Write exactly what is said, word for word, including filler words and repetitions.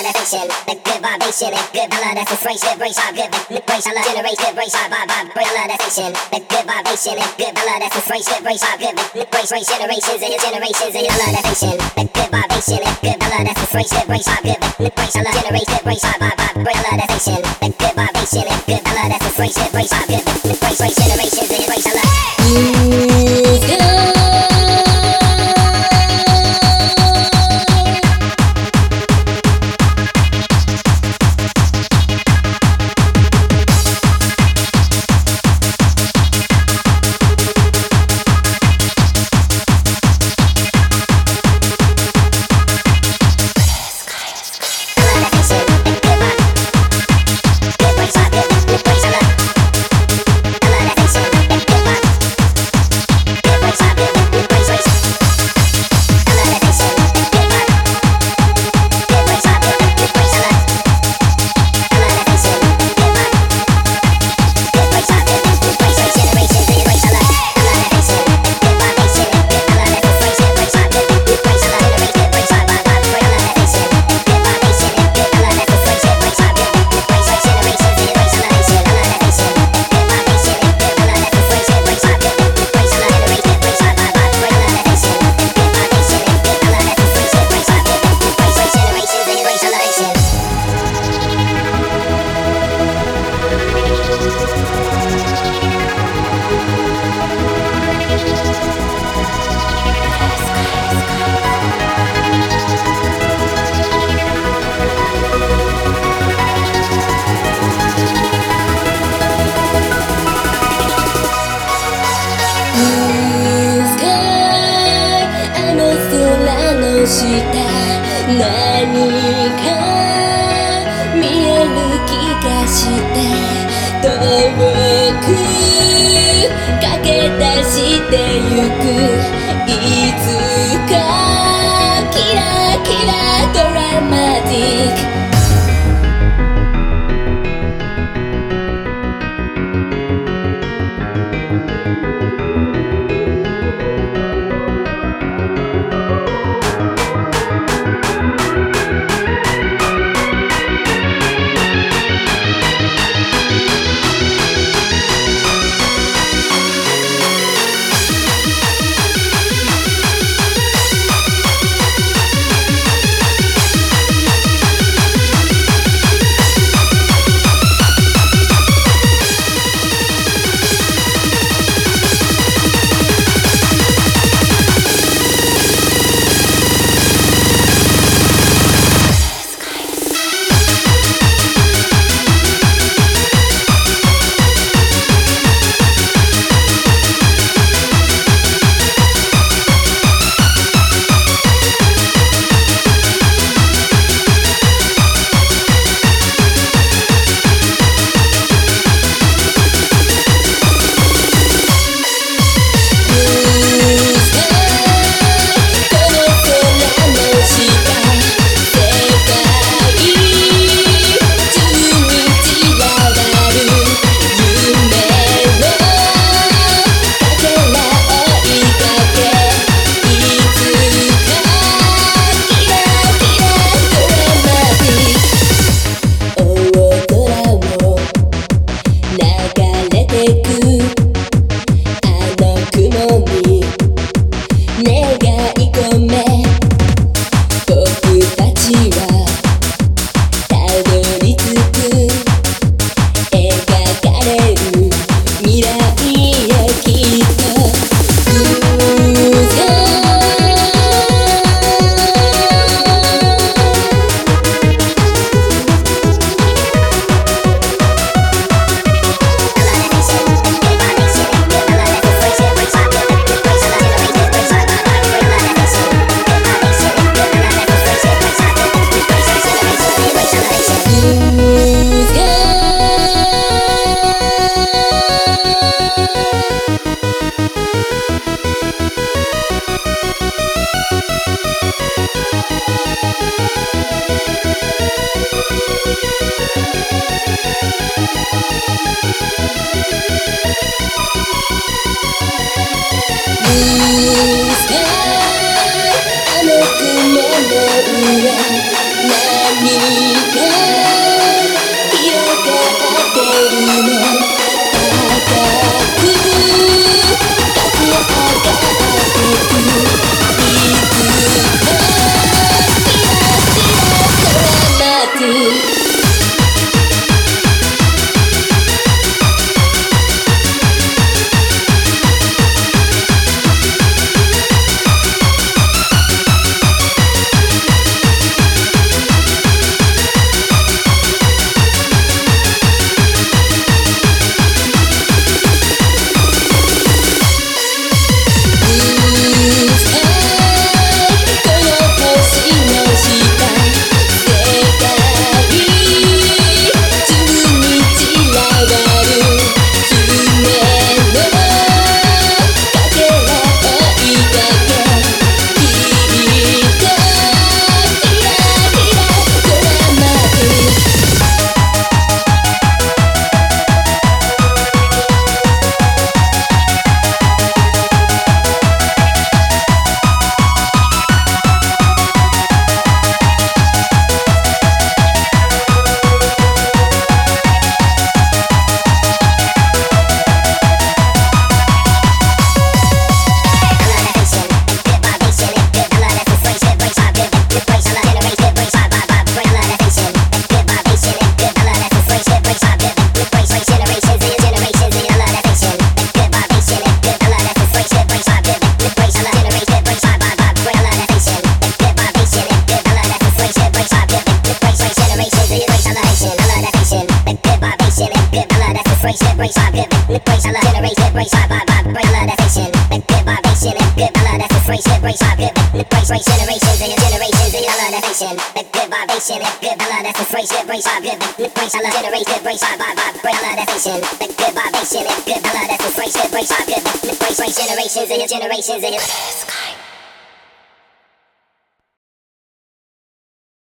elevation, the good vibration, and good I love that's the phrase, embrace our good, embrace our love, generate, embrace our vibe, vibe, bring our love elevation, the good vibration, and good I love that's the phrase, embrace our good, embrace, race generations and generations, and I love elevation, the good vibration, and good I love that's the phrase, embrace our good, embrace our love, generate, embrace our vibe, vibe, bring our love elevation, the good vibration, and good I love that's the phrase, embrace our good, embrace, race generations and embrace our love. した何か見える気がして遠く駆け出してゆくいつかキラキラドラマティックあの雲の上何が広がってるの高く駆け上がってくいつかキラキラ空幕 Generations and generations in the sky.